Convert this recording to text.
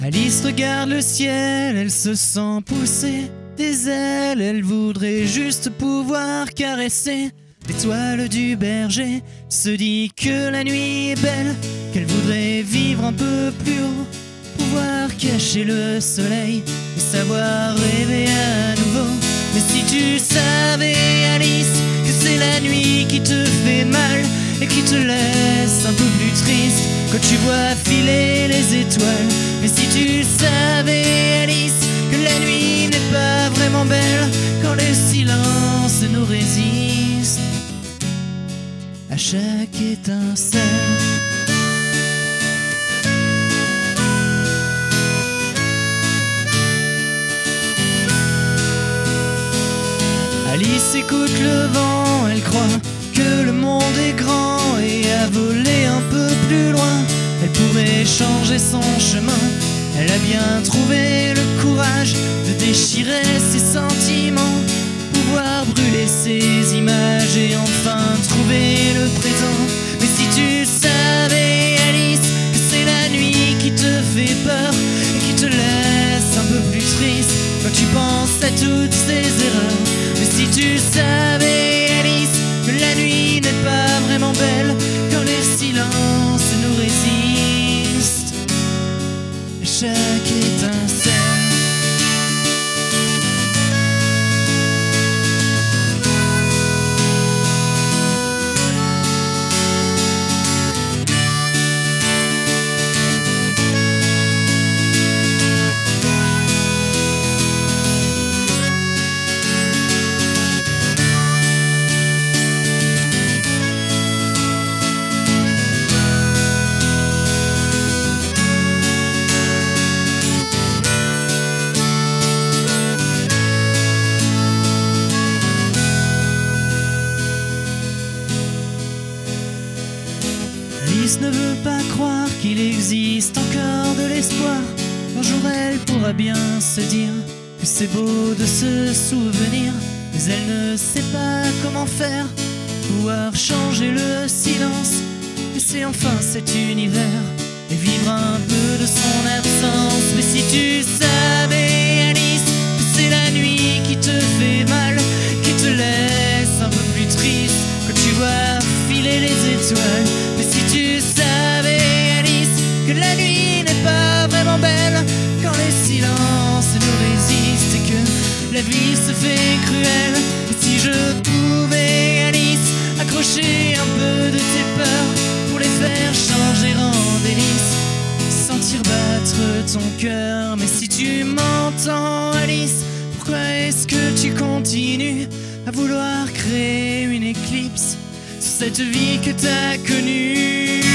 Alice regarde le ciel, elle se sent pousser des ailes. Elle voudrait juste pouvoir caresser l'étoile du berger. Se dit que la nuit est belle, qu'elle voudrait vivre un peu plus haut, pouvoir cacher le soleil et savoir rêver à nouveau. Mais si tu savais, Alice, que c'est la nuit qui te fait mal et qui te laisse un peu plus triste quand tu vois filer les étoiles. Mais si tu savais, Alice, que la nuit n'est pas vraiment belle quand le silence nous résiste à chaque étincelle. Alice écoute le vent, elle croit que le monde est grand et à voler un peu plus loin, elle pourrait changer son chemin. Elle a bien trouvé le courage de déchirer ses sentiments, pouvoir brûler ses images et enfin trouver le présent. Mais si tu savais, Alice, que c'est la nuit qui te fait peur et qui te laisse un peu plus triste quand tu penses à toutes ces erreurs. Mais si tu savais, Alice, que la nuit n'est pas vraiment belle quand les silences nous résistent à chaque étincelle. Alice ne veut pas croire qu'il existe encore de l'espoir. Un jour elle pourra bien se dire que c'est beau de se souvenir, mais elle ne sait pas comment faire, pouvoir changer le silence, laisser enfin cet univers et vivre un peu de son absence. Mais si tu savais, Alice, que c'est la nuit qui te fait mal, qui te laisse un peu plus triste quand tu vois filer les étoiles. Mais si tu savais, Alice, que la nuit n'est pas vraiment belle quand les silences nous résistent et que la vie se fait cruelle. Et si je pouvais, Alice, accrocher un peu de tes peurs pour les faire changer en délices, sentir battre ton cœur. Mais si tu m'entends, Alice, pourquoi est-ce que tu continues à vouloir créer une éclipse sur cette vie que t'as connue?